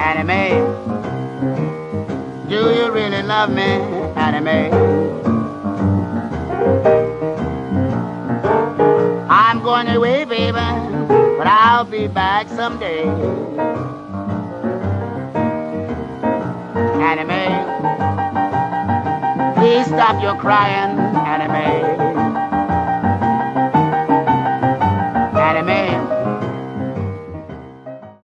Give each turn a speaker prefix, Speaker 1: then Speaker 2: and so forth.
Speaker 1: Annie Mae, do you really love me, Annie Mae? I'm going away, baby, but I'll be back someday. Annie Mae, please stop your crying, Annie Mae.